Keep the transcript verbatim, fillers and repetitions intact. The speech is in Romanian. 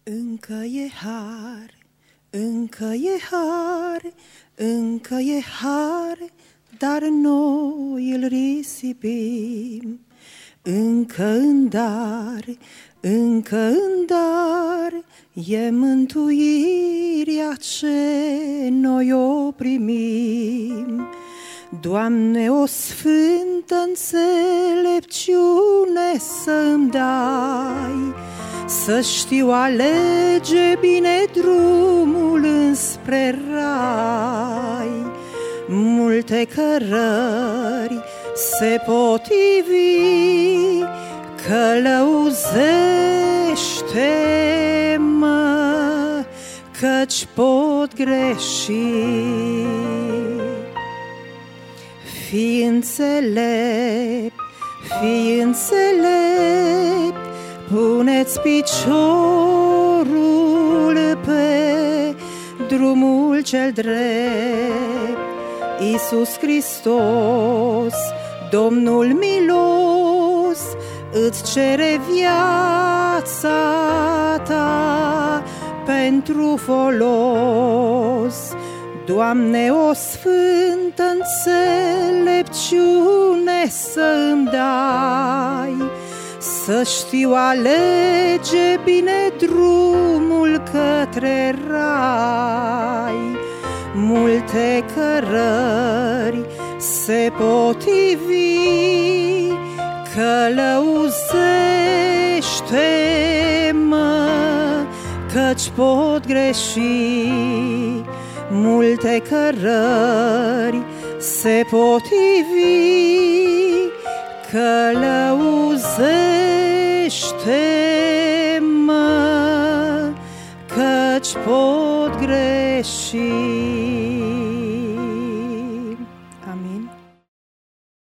Încă e har, încă e har, încă e har, dar noi îl risipim. Încă în dar, încă în dar, e mântuirea ce noi o primim. Doamne, o sfântă înțelepciune să-mi dai, să știu alege bine drumul înspre rai. Multe cărări se potivi, călăuzește-mă, căci pot greși. Fii înțelept, fii înțelept, pune-ți piciorul pe drumul cel drept. Iisus Hristos, Domnul milos, îți cere viața ta pentru folos. Doamne, o sfântă înțelepciune să-mi dai, să știu alege bine drumul către rai. Multe cărări se potivi, călăuzește-mă, căci pot greși. Multe cărări se potivi, călăuzește-mă, căci pot greși.